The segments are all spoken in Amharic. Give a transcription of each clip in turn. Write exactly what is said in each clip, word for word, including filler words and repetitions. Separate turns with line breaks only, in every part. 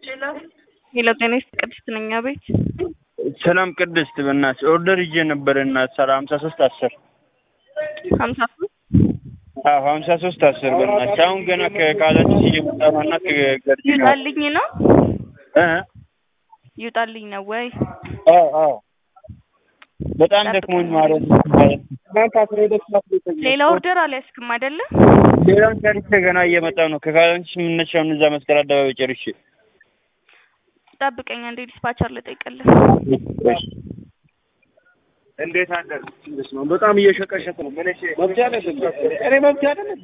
ሄሎ ጤናስ ቅድስት ነኝ አቤት
ሰላም ቅድስት በእናትሽ ኦርደር ይዤ ነበርና ሃምሳ ሶስት አስር
ሃምሳ ሶስት
አዎ ሃምሳ ሶስት አስር በእናትሽ አሁን ገና ከቃላችሁ እየመጣና ከገርጂ
ይውጣልኝ ነው
እ
ይውጣልኝ ነው ወይ
አዎ አዎ በጣም ደክሞኝ ማለት ነው
ሌላ ኦርደር አልያዝክም አይደለ
ሌላን ጨርሼ ገና እየመጣሁ ነው ከቃላችሁ ምንነሻው እዛ መስቀል አደባባይ ጨርሼ
ጠብቀኝ አንዴ ዲስፓቸር ልጠይቅልህ
እንዴት አደረ ነው በጣም እየሸቀሸቀ ነው ምን እሺ መብት አይደለም እኔ መብት አይደለም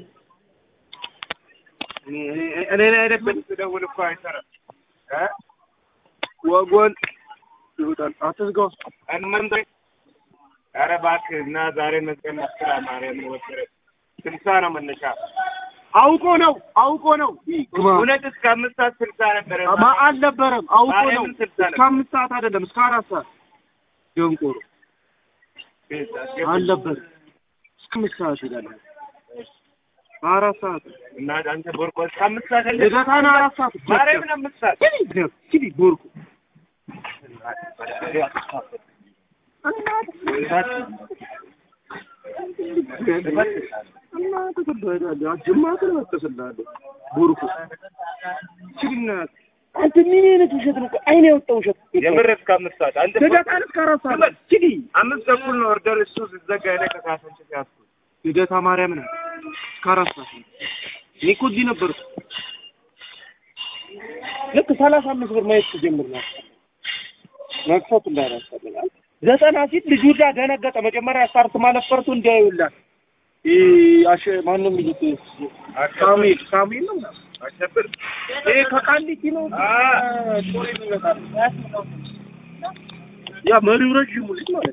እኔ እኔ አይደለም ትደውል እኮ አይሰራም እ ወጎን ይወጣል አትዝጋው አንመንደ ኧረ እባክህ እና ዛሬ መስቀል መስቀል ማርያም ወሰረ ስልሳ ነው መነሻ አውቆ ነው አውቆ ነው ሁለት እስከ አምስት ሰዓት ስልሳ ነበር ማ አልነበረም አውቆ ነው እስከ አምስት ሰዓት አይደለም እስከ አራት ሰዓት ደንቆሮ አልነበረም እስከ አምስት ሰዓት ይላል አራት ሰዓት እና አንተ ቦርቆ እስከ አምስት ሰዓት አይደለም ለታና አራት ሰዓት ማርያምን አምስት ሰዓት ሲዲ ቦርቆ እና ተከበደ አጅማት ነው ተሰላለ ቡርኩ ሲግና አንተ ምን አይነት ውሸት ነው አይኔ ያወጣው ውሸት የምርስ ከአምስት ሰዓት አንተ ለዳታን እስከ አራት ሰዓት ሲዲ አምስት ተኩል ነው ኦርደር እሱ ዝዘጋ ላይ ከሳፈንች ያስኩ ልደታ ማርያም ነው እስከ አራት ሰዓት ይኮዲ ነበር ልክ ሰላሳ አምስት ብር ማየት ጀምርና መክፈት እንዳራስተናል ዘጠና ሲት ልጁ ጋር ደነገጠ መጀመሪያ ስታርት ማለት ፈርቶ እንዲያዩላት እ አሽ ማን ነው የሚሉት ሳሚል ሳሚል ነው አሸብር እ ከቃሊቲ ነው አ ቶሪ ይመጣል ያ መሪው ረጅም ልጅ ማለት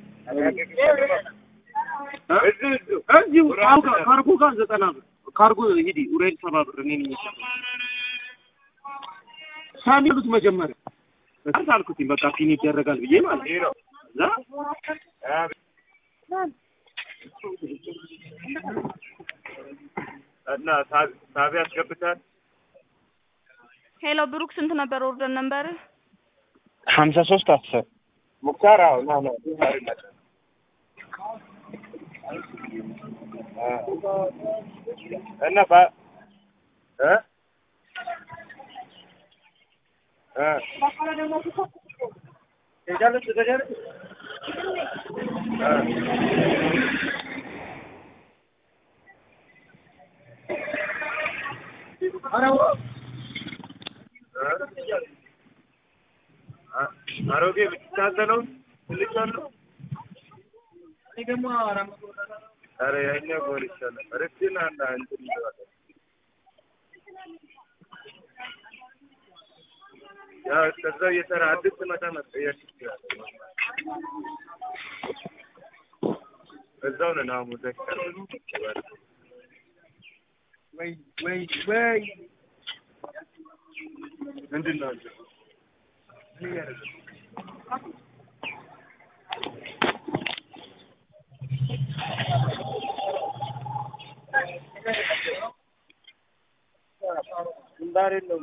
እዚህ እዚህ ካርጎ ካርጎ ጋር ዘጠና ብር ካርጎ ሂዲ ኡሬል ሰባ ብር እኔ ነኝ ሳሚሉት መጀመሪያ አልኩት በቃ ፊኒ ይደረጋል ብዬ ማለት ነው ዛ እና ታቢያ አስገብታል
ሄሎ ብሩክ ስንት ነበር ኦርደር ነበር
ሃምሳ ሶስት አስር ሙክታር አዎ ነው ነው እና ባ እ እ እጃለች እጃለች አራው አሮጌ ብቻዘነው ልጅአለው እኔ ደግሞ አራም አረ ያኛ ጎል ይችላል ረክና አንድ አንድ ይላል ያ ከዛ የተራ አዲስ መጣ መጥያች ይችላል እዛው ነው ናሙ ተከረ ወይ ወይ ወይ እንድናው እንዳሬ ነው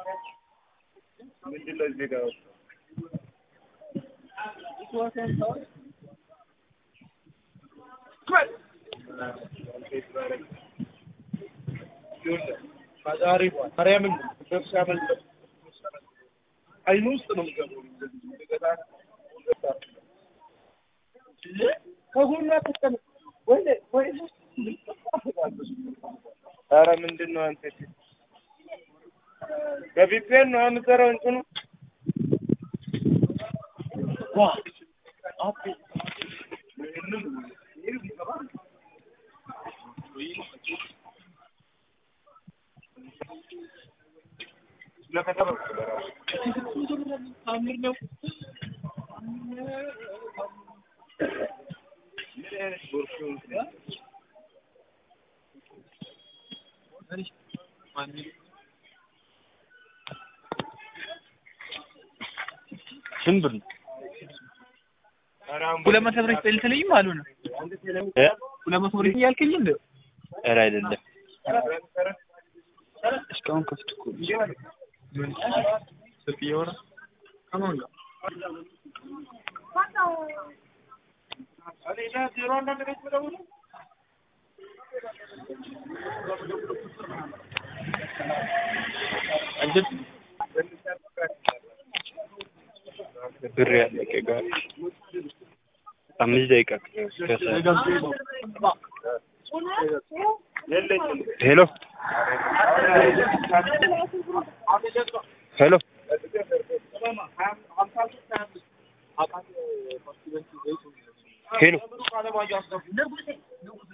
ምንድነው እዚህ ጋር ኢኳሰን ሰው ዛሬ ማርያምን ተሰብሰበን አይኑ ውስጥ ነው የሚገባው ከጎና ተቀም ወይ ወይ ኧረ ምንድነው አንተ ከቢፔን ነው የምትሰራው እንትኑ ዋ አፕ ምንም ለከተማ ታምር ነው
ስንብር ሁለት መቶ ብር ይልትልኝ አሉ ነው እ ሁለት መቶ ብር ያልከኝ እንዴ ኧረ አይደለም እስካሁን ከፍት እኮ ስልክ እያወራ ከማን ጋር
እኔ ዳ ዜሮ አንድ አንድ ቤት ብለው
አንቺ ብር ያለቀ ጋር አምስት ደቂቃ ሄሎ ሄሎ ሄሎ